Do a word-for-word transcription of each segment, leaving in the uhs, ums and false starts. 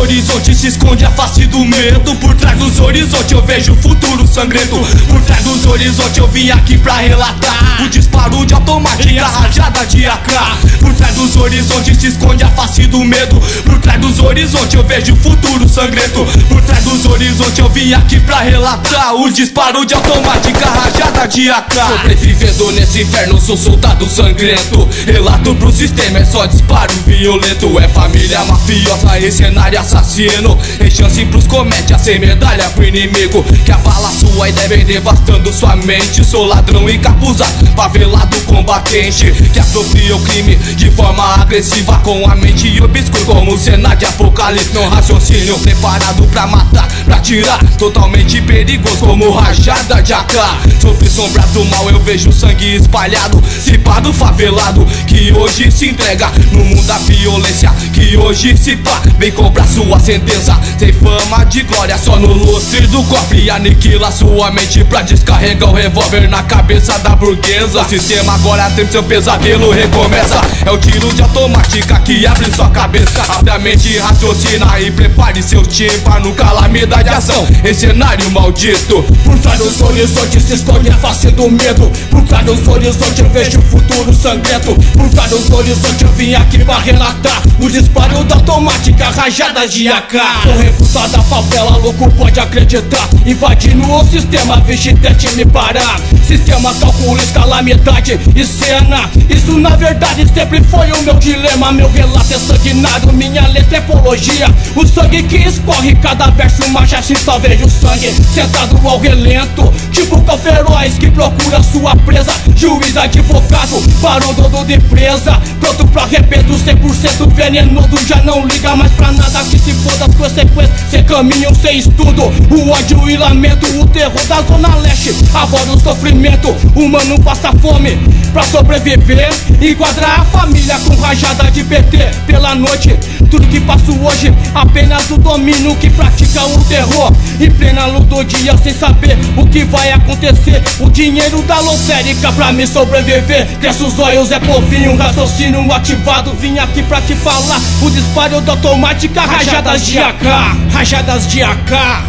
horizontes se esconde a face do medo. Por trás dos horizontes eu vejo o futuro sangrento. Por trás dos horizontes eu vim aqui pra relatar o disparo de automática e a rajada de A K. Por trás dos horizontes se esconde a face do medo. Por trás dos horizontes eu vejo o futuro sangrento. Por trás dos horizontes eu vim aqui pra relatar o disparo de automática, rajada de A K. Sobrevivendo nesse inferno, sou soldado sangrento. Relato pro sistema, é só disparo violento. É família mafiosa e cenário assassino. Tem chance pros comédias, sem medalha pro inimigo que abala sua ideia, vem devastando sua mente. Sou ladrão encapuzado, favelado combatente que apropria o crime de forma agressiva, com a mente obscura como cena de apocalipse. Não raciocínio, preparado pra matar, pra tirar, totalmente perigoso como rajada de A K. Sobre sombras do mal eu vejo sangue espalhado, cipado favelado que hoje se entrega no mundo da violência, que hoje se pá, vem cobrar sua sentença. Sem fama de glória, só no lustre do cofre, aniquila sua mente pra descarregar o revólver na cabeça da burguesa. O sistema agora tem seu pesadelo, recomeça. É o tiro de automática que abre sua cabeça. Abre a mente, raciocina e prepare seu tímpano, calamidade de ação em cenário maldito. Por trás dos horizontes se esconde a face do medo. Por trás dos horizontes eu vejo o futuro sangrento. Por trás dos horizontes eu vim aqui pra relatar o disparo da automática, rajadas de A K. Sou refutado da favela, louco pode acreditar. Invadindo o sistema, vixe, tente me parar. Sistema calcula calamidade e cena. Isso na verdade sempre foi o meu dilema. Meu relato é sanguinário, minha letra é apologia. O sangue que escorre, cada verso marcha assim, só vejo sangue sentado ao relento. Tipo cão feroz que procura sua presa. Juiz, advogado, barão, dono de presa. Pronto pra arrebento, cem por cento venenoso. Já não liga mais pra nada, que se foda as consequências. Sem caminho, sem estudo, o ódio e lamento. O terror da zona leste, agora o sofrimento. O mano passa fome pra sobreviver. Enquadrar a família com rajada de B T pela noite. Tudo que passo hoje, apenas o domínio que pratica o terror. Em plena luz do dia, sem saber o que vai acontecer. O dinheiro da lotérica pra me sobreviver. Cresce os olhos, é povinho, raciocínio ativado. Vim aqui pra te falar o disparo da automática, rajadas de A K. Rajadas de A K.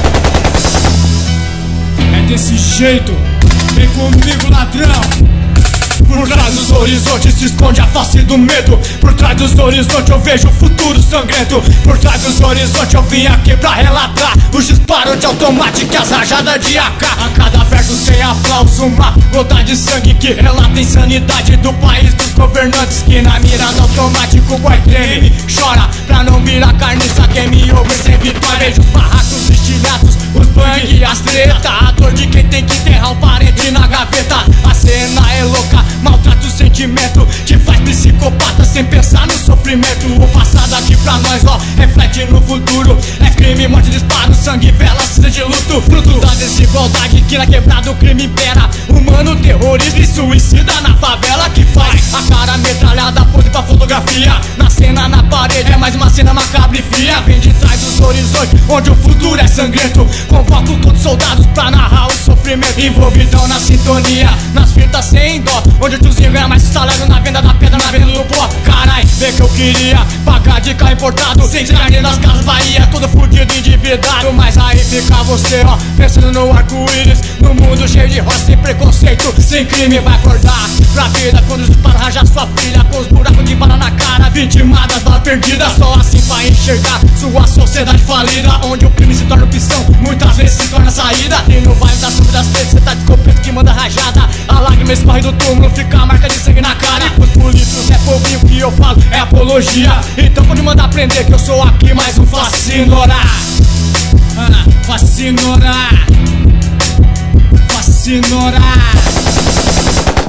É desse jeito, vem comigo, ladrão. Por trás dos horizontes se esconde a face do medo. Por trás dos horizontes eu vejo o futuro sangrento. Por trás dos horizontes eu vim aqui pra relatar os disparos de automática, as rajadas de A K. A cada verso sem aplauso, uma gota de sangue que relata a insanidade do país dos governantes, que na mira do automático o boy treme, chora pra não virar carniça. Quem me ouve sem vitória, vejo os barracos estilhados, os bang, as treta, a dor de quem tem que enterrar o parente na gaveta. A cena é louca, maltrata o sentimento, te faz psicopata sem pensar no sofrimento. O passado aqui pra nós, ó, reflete no futuro. É crime, morte, disparo, sangue, vela, cinza de luto. Fruto da desigualdade que na quebrada o crime impera. Humano, terrorista e suicida na favela que faz a cara metralhada, pose pra fotografia. Na cena, na parede, é mais uma cena macabra e fria. Vem de trás dos horizontes, onde o futuro é sangrento. Convoco todos os soldados pra narrar o sofrimento. Envolvidão na sintonia, nas fitas sem dó, onde o tiozinho ganha mais salário na venda da pedra, na venda do pó. Carai, vê que eu queria pagar de carro importado, sem carne nas casas Bahia, todo fudido, endividado. Mas aí fica você, ó, pensando no arco-íris, no mundo cheio de roça, sem preconceito, sem crime. Vai acordar pra vida quando os disparos rajar sua filha, com os buracos de bala na cara, vitimadas, bala perdida. Só assim vai enxergar sua sociedade falida, onde o crime se torna opção, muitas vezes se torna saída. E no bairro das sombras das pretas, cê tá de escopeta que manda rajada. A lágrima escorre do túmulo, fica a marca de sangue na cara. Os políticos é povinho, que eu falo é apologia. Então pode mandar prender que eu sou aqui mais um fascinorá. Ah, fascinorá. Fascinorá.